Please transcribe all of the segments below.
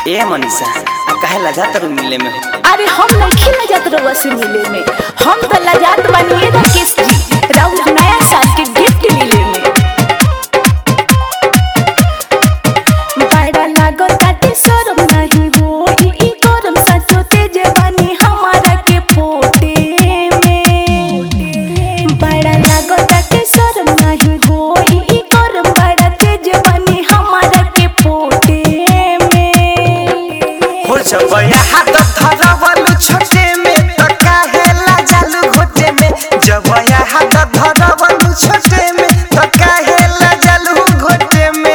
ए मनीषा काहे लजात रहो मिले में? अरे हम नहीं लजात रहो से मिले में, हम तो लजात बनिए ना किस जी राउर नया साल के गिफ्ट मिले में। बड़ा लागो ताते शर्म नहीं होई ई गरम सचो तेज बनी हमारा के पोटे में। बड़ा लागो ताते शर्म नहीं होई ई गरम बड़ा तेज बनी हमारा के पोटे में। हो जब हाथ धरवलु छोटे में त काहे लजालु घोटे में? जब हाथ धरवलु छोटे में त काहे लजालु घोटे में?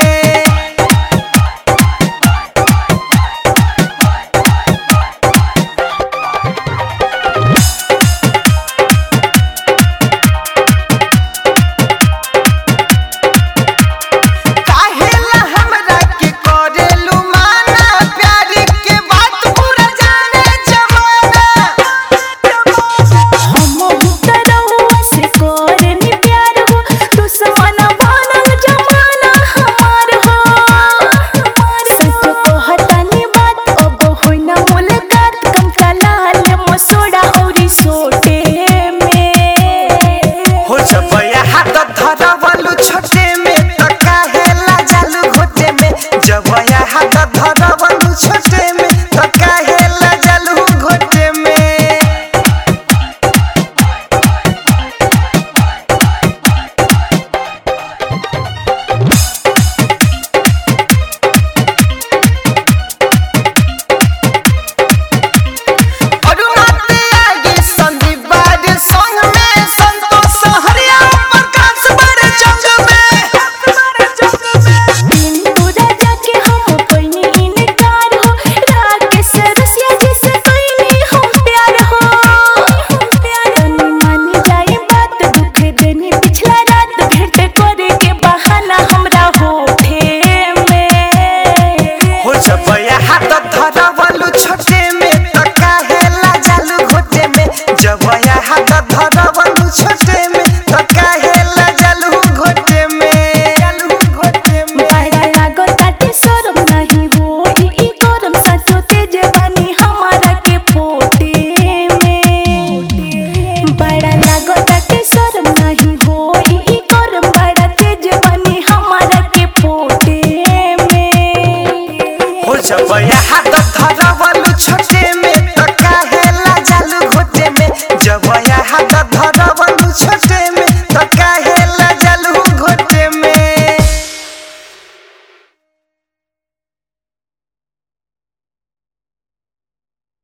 जब हाथ धरवलु छोटे